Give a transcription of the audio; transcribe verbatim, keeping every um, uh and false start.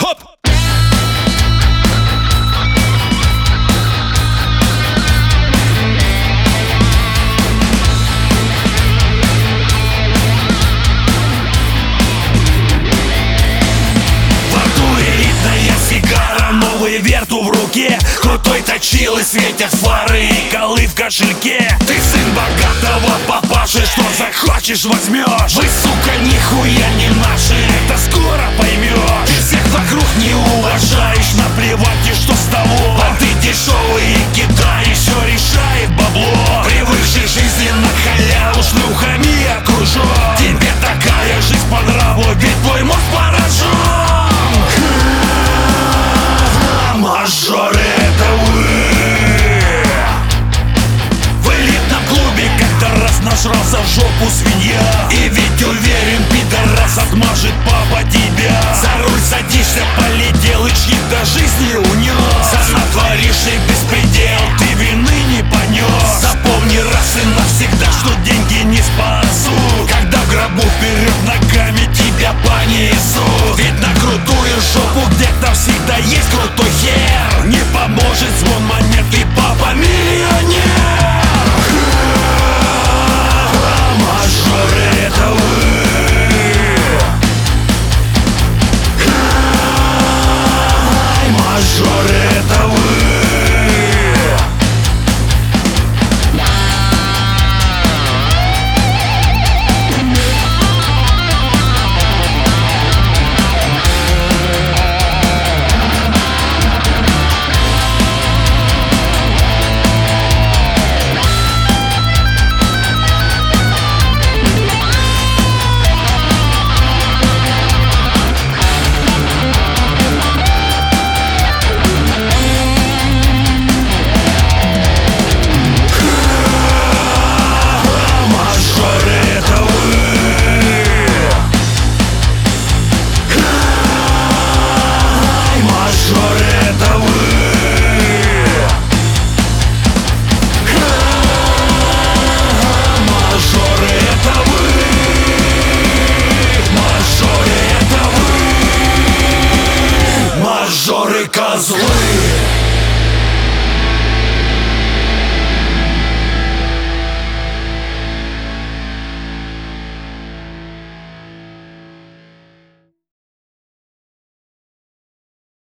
Хоп! Новый верту в руке, крутой точилы, светят фары и колы в кошельке. Ты сын богатого папаши, что захочешь возьмешь. Вы, сука, нихуя не наши, это скоро поймешь. Ты всех вокруг не уважаешь, наплевать и что с того. А ты дешевый и кидаешь, все решает бабло. Привыкший жизни на халяву, шлюхами окружен. Тебе такая жизнь по нраву, ведь твой мозг поражен. Мажоры, это вы. В элитном клубе как-то раз нажрался в жопу свинья. И ведь уверен, пидорас отмажет папа тебя. За руль садишься, полетел и чьи-то жизни унес. За натворивший беспредел ты вины не понес. Запомни раз и навсегда, что деньги не спасут. Когда в гробу вперед ногами тебя понесут. Ведь на крутую жопу где-то всегда есть крутой хер. Не поможет звон монет и